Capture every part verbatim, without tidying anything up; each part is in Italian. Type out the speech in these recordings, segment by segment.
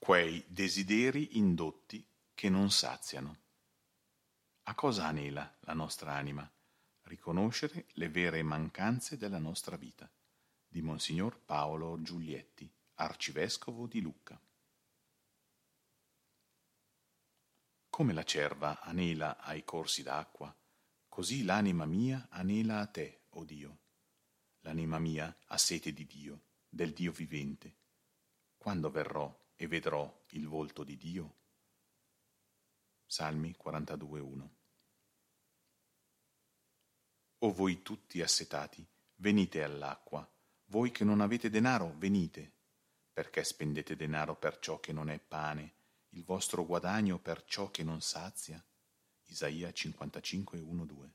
quei desideri indotti che non saziano. A cosa anela la nostra anima? Riconoscere le vere mancanze della nostra vita. Di Monsignor Paolo Giulietti, arcivescovo di Lucca. Come la cerva anela ai corsi d'acqua, così l'anima mia anela a te, o Dio. L'anima mia ha sete di Dio, del Dio vivente. Quando verrò e vedrò il volto di Dio? Salmi quarantadue uno. O voi tutti assetati, venite all'acqua, voi che non avete denaro, venite. Perché spendete denaro per ciò che non è pane, il vostro guadagno per ciò che non sazia? Isaia cinquantacinque uno due.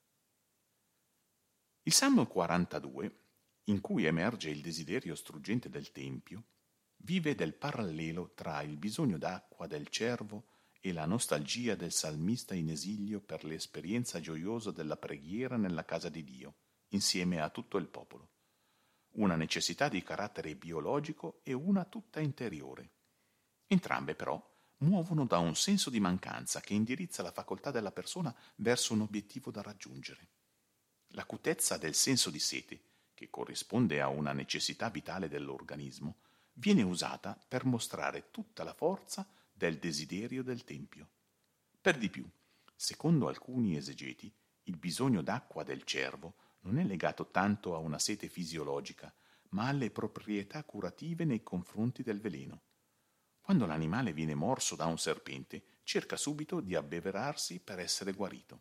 Il Salmo quarantadue, in cui emerge il desiderio struggente del Tempio, vive del parallelo tra il bisogno d'acqua del cervo e la nostalgia del salmista in esilio per l'esperienza gioiosa della preghiera nella casa di Dio, insieme a tutto il popolo. Una necessità di carattere biologico e una tutta interiore. Entrambe, però, muovono da un senso di mancanza che indirizza la facoltà della persona verso un obiettivo da raggiungere. L'acutezza del senso di sete, che corrisponde a una necessità vitale dell'organismo, viene usata per mostrare tutta la forza del desiderio del Tempio. Per di più, secondo alcuni esegeti, il bisogno d'acqua del cervo non è legato tanto a una sete fisiologica, ma alle proprietà curative nei confronti del veleno. Quando l'animale viene morso da un serpente, cerca subito di abbeverarsi per essere guarito.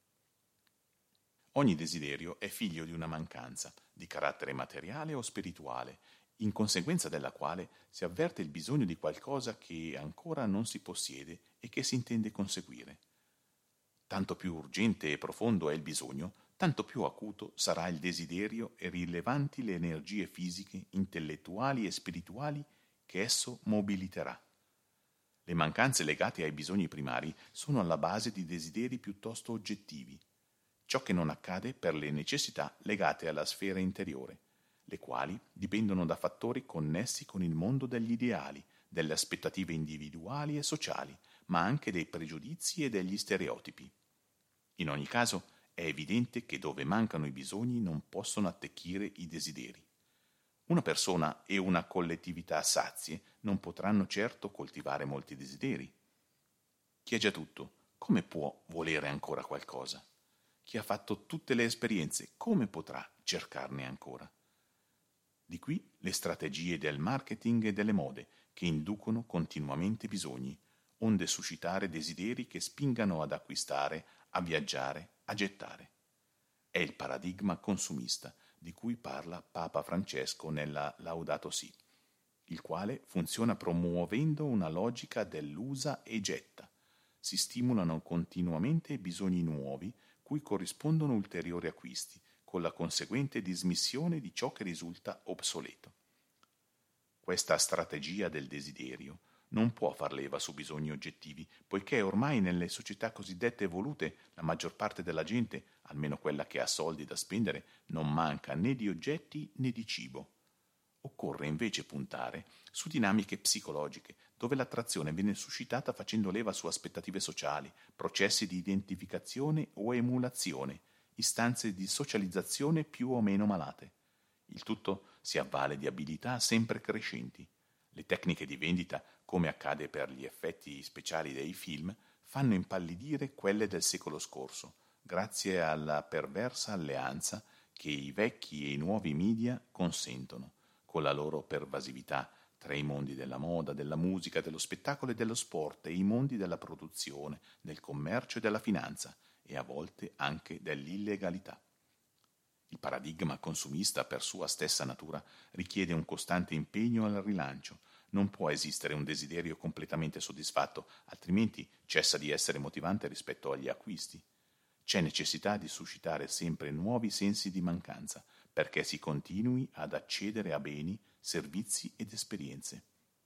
Ogni desiderio è figlio di una mancanza, di carattere materiale o spirituale, in conseguenza della quale si avverte il bisogno di qualcosa che ancora non si possiede e che si intende conseguire. Tanto più urgente e profondo è il bisogno, tanto più acuto sarà il desiderio e rilevanti le energie fisiche, intellettuali e spirituali che esso mobiliterà. Le mancanze legate ai bisogni primari sono alla base di desideri piuttosto oggettivi, ciò che non accade per le necessità legate alla sfera interiore, le quali dipendono da fattori connessi con il mondo degli ideali, delle aspettative individuali e sociali, ma anche dei pregiudizi e degli stereotipi. In ogni caso, è evidente che dove mancano i bisogni non possono attecchire i desideri. Una persona e una collettività sazie non potranno certo coltivare molti desideri. Chi ha già tutto, come può volere ancora qualcosa? Chi ha fatto tutte le esperienze, come potrà cercarne ancora? Di qui le strategie del marketing e delle mode, che inducono continuamente bisogni, onde suscitare desideri che spingano ad acquistare, a viaggiare, a gettare. È il paradigma consumista, di cui parla Papa Francesco nella Laudato Si, il quale funziona promuovendo una logica dell'usa e getta. Si stimolano continuamente bisogni nuovi, cui corrispondono ulteriori acquisti, con la conseguente dismissione di ciò che risulta obsoleto. Questa strategia del desiderio non può far leva su bisogni oggettivi, poiché ormai nelle società cosiddette evolute la maggior parte della gente, almeno quella che ha soldi da spendere, non manca né di oggetti né di cibo. Occorre invece puntare su dinamiche psicologiche, dove l'attrazione viene suscitata facendo leva su aspettative sociali, processi di identificazione o emulazione, istanze di socializzazione più o meno malate. Il tutto si avvale di abilità sempre crescenti. Le tecniche di vendita, come accade per gli effetti speciali dei film, fanno impallidire quelle del secolo scorso, grazie alla perversa alleanza che i vecchi e i nuovi media consentono, con la loro pervasività tra i mondi della moda, della musica, dello spettacolo e dello sport e i mondi della produzione, del commercio e della finanza, e a volte anche dell'illegalità. Il paradigma consumista, per sua stessa natura, richiede un costante impegno al rilancio. Non può esistere un desiderio completamente soddisfatto, altrimenti cessa di essere motivante rispetto agli acquisti. C'è necessità di suscitare sempre nuovi sensi di mancanza, perché si continui ad accedere a beni, servizi ed esperienze.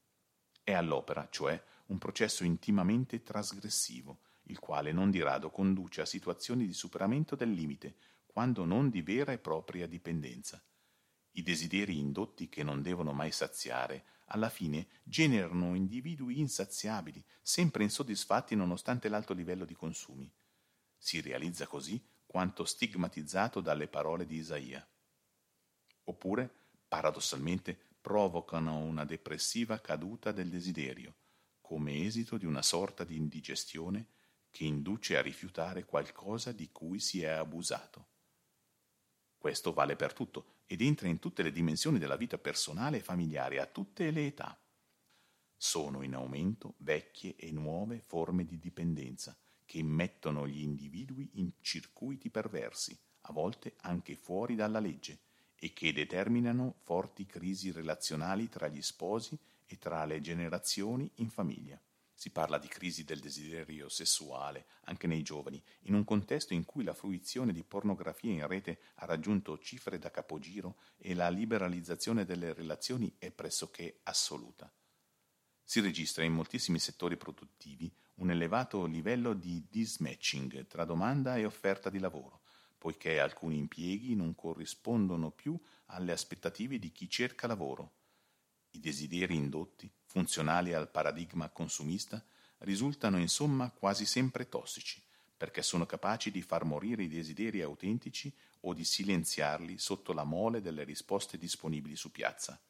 È all'opera, cioè, un processo intimamente trasgressivo, il quale non di rado conduce a situazioni di superamento del limite, quando non di vera e propria dipendenza. I desideri indotti che non devono mai saziare, alla fine generano individui insaziabili, sempre insoddisfatti nonostante l'alto livello di consumi. Si realizza così quanto stigmatizzato dalle parole di Isaia. Oppure, paradossalmente, provocano una depressiva caduta del desiderio, come esito di una sorta di indigestione che induce a rifiutare qualcosa di cui si è abusato. Questo vale per tutto ed entra in tutte le dimensioni della vita personale e familiare, a tutte le età. Sono in aumento vecchie e nuove forme di dipendenza che immettono gli individui in circuiti perversi, a volte anche fuori dalla legge, e che determinano forti crisi relazionali tra gli sposi e tra le generazioni in famiglia. Si parla di crisi del desiderio sessuale anche nei giovani, in un contesto in cui la fruizione di pornografia in rete ha raggiunto cifre da capogiro e la liberalizzazione delle relazioni è pressoché assoluta. Si registra in moltissimi settori produttivi un elevato livello di dismatching tra domanda e offerta di lavoro, poiché alcuni impieghi non corrispondono più alle aspettative di chi cerca lavoro. I desideri indotti, funzionali al paradigma consumista, risultano insomma quasi sempre tossici, perché sono capaci di far morire i desideri autentici o di silenziarli sotto la mole delle risposte disponibili su piazza.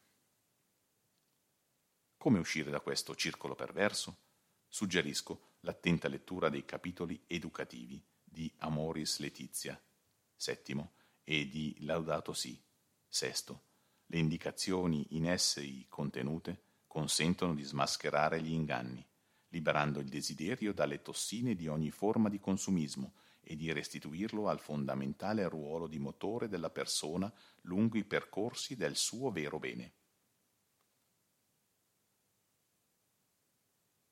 Come uscire da questo circolo perverso? Suggerisco l'attenta lettura dei capitoli educativi di Amoris Laetitia, settimo, e di Laudato Si, sesto. Le indicazioni in essi contenute consentono di smascherare gli inganni, liberando il desiderio dalle tossine di ogni forma di consumismo e di restituirlo al fondamentale ruolo di motore della persona lungo i percorsi del suo vero bene.